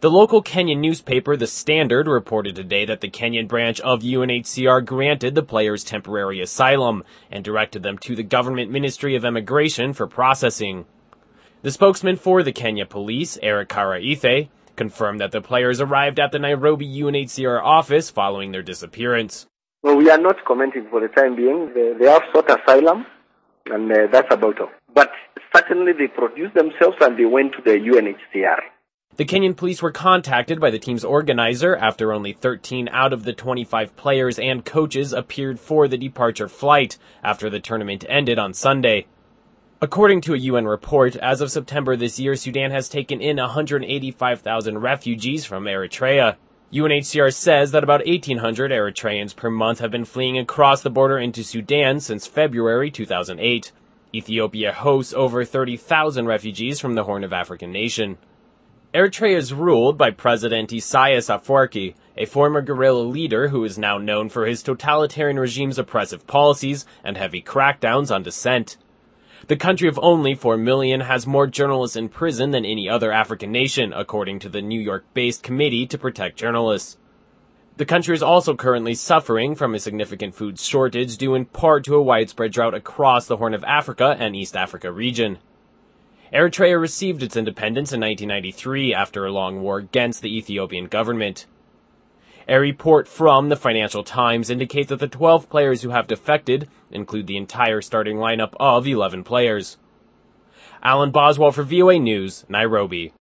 The local Kenyan newspaper, The Standard, reported today that the Kenyan branch of UNHCR granted the players temporary asylum and directed them to the Government Ministry of Immigration for processing. The spokesman for the Kenya Police, Eric Karaithe, confirmed that the players arrived at the Nairobi UNHCR office following their disappearance. Well, we are not commenting for the time being. They have sought asylum, and that's about all. But certainly they produced themselves and they went to the UNHCR. The Kenyan police were contacted by the team's organizer after only 13 out of the 25 players and coaches appeared for the departure flight after the tournament ended on Sunday. According to a UN report, as of September this year, Sudan has taken in 185,000 refugees from Eritrea. UNHCR says that about 1,800 Eritreans per month have been fleeing across the border into Sudan since February 2008. Ethiopia hosts over 30,000 refugees from the Horn of Africa nation. Eritrea is ruled by President Isaias Afwerki, a former guerrilla leader who is now known for his totalitarian regime's oppressive policies and heavy crackdowns on dissent. The country of only 4 million has more journalists in prison than any other African nation, according to the New York-based Committee to Protect Journalists. The country is also currently suffering from a significant food shortage due in part to a widespread drought across the Horn of Africa and East Africa region. Eritrea received its independence in 1993 after a long war against the Ethiopian government. A report from the Financial Times indicates that the 12 players who have defected include the entire starting lineup of 11 players. Alan Boswell for VOA News, Nairobi.